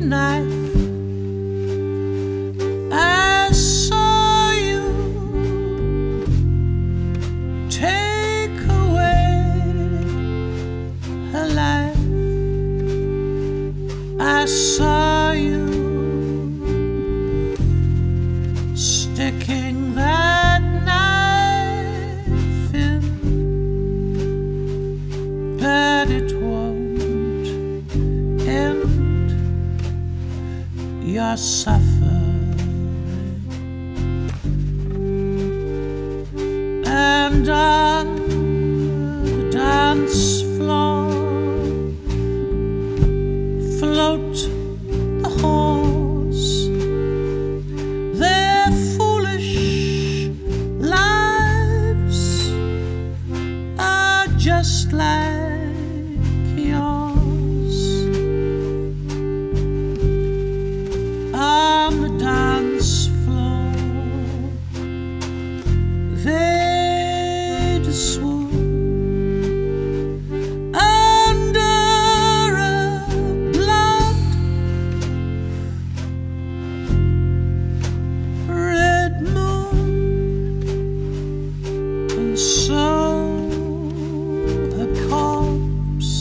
knife. I saw you take away her life. I saw you sticking that knife in, but it won't end your suffering. And on the dance floor float the horse. Their foolish lives are just like yours. On the dance floor they swoon under a blood red moon, and so her corpse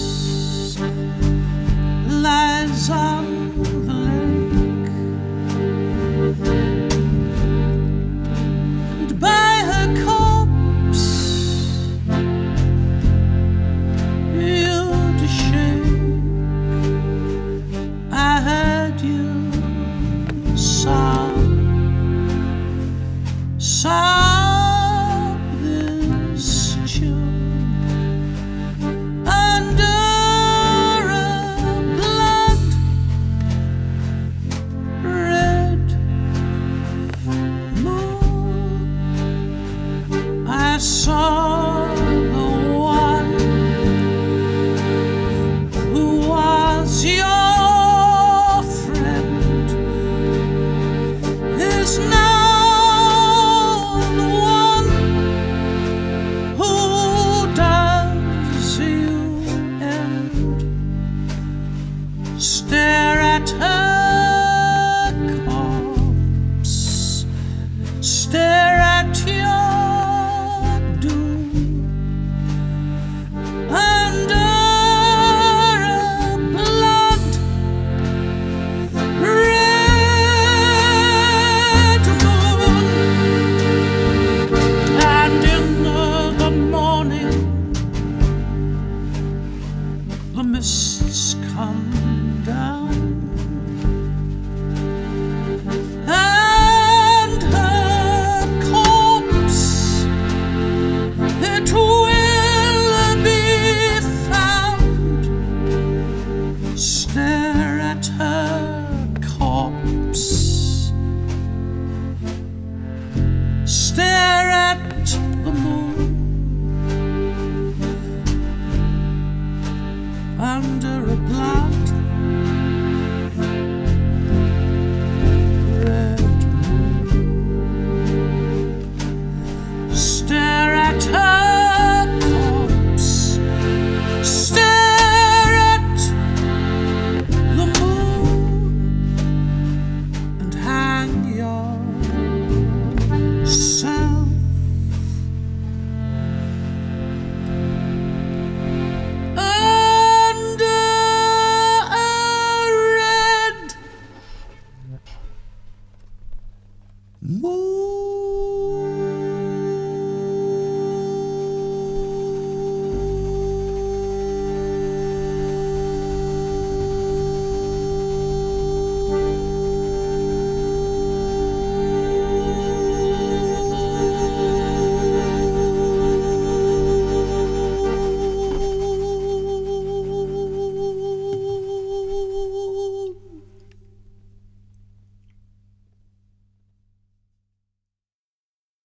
lies on the lake, and by her corpse you'd shake. I heard you sob this tune under a blood red moon. I saw